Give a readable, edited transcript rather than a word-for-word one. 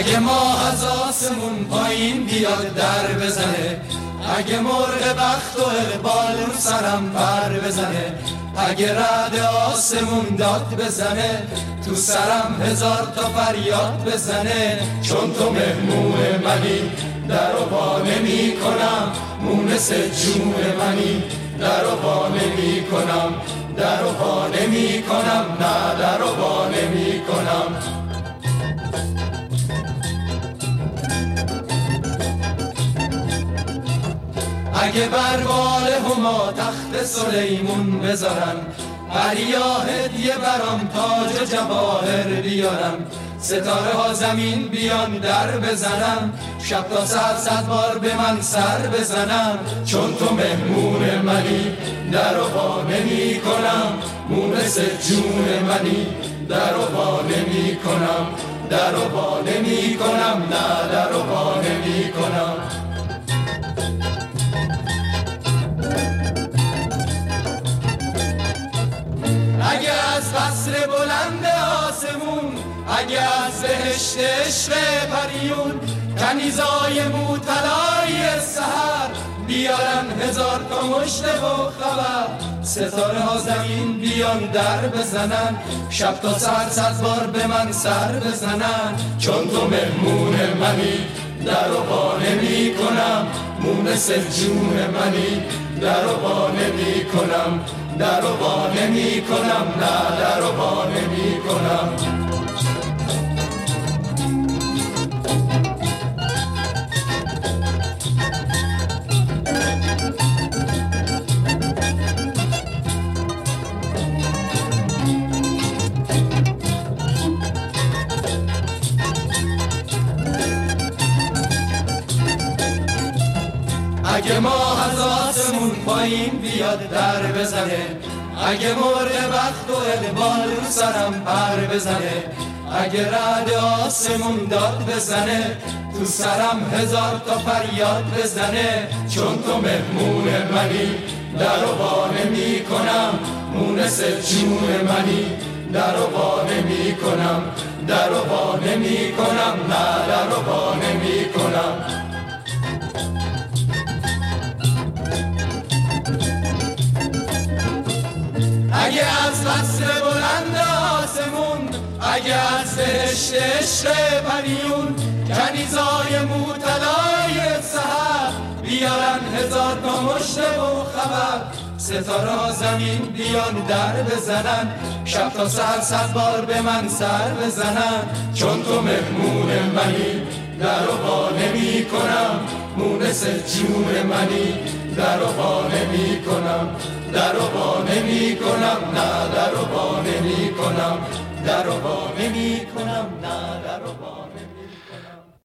اگه ماه از آسمون پایین بیاد در بزنه، اگه مرغ بخت و اقبال رو سرم پر بزنه، اگه رعد آسمون داد بزنه تو سرم هزار تا فریاد بزنه، چون تو مهمون منی در و با نمی کنم، مونس جون منی در و با نمی کنم، در و با نمی کنم، نه در و با نمی کنم. اگه بر بال هما تخت سلیمون بذارن، پریا هدیه برام تاج و جواهر بیارم، ستاره ها زمین بیان در بزنم، شب تا سر 100 بار به من سر بزنم، چون تو مهمون منی در و با نمی کنم، مونس جون منی در و با نمی کنم، در و با نمی کنم، نه در و با نمی کنم. اگه از قصر بلند آسمون، اگه از بهشت عشق پریون، کنیزای موطلای سحر بیارن هزار تا مژده و خبر، ستاره ها زمین بیان در بزنن، شب تا سحر 100 بار به من سر بزنن، چون تو مهمون منی در و با نمی کنم، مونس جون منی در و با نمی کنم، در و با نمی کنم، نه در و با نمی کنم. اگه ماه از آسمون پایین بیاد در بزنه، اگه مرغ بخت و اقبال رو سرم پر بزنه، اگه رعد آسمون داد بزنه تو سرم هزار تا فریاد بزنه، چون تو مهمون منی در و با نمی کنم، مونس جون منی در و با نمی کنم، در و با نمی کنم، نه در و با نمی کنم. اگه از قصر بلند آسمون، اگه از بهشت عشق پریون، کنیزای موطلای سحر بیارن هزار تا مژده و خبر، ستاره ها زمین بیان در بزنن، شب تا سحر 100 بار به من سر بزنن، چون تو مهمون منی در و با نمی کنم، مونس جون منی در و با نمی کنم، در و با نمی کنم، نه در و با نمی کنم، در و با نمی کنم، نه در و با نمی کنم.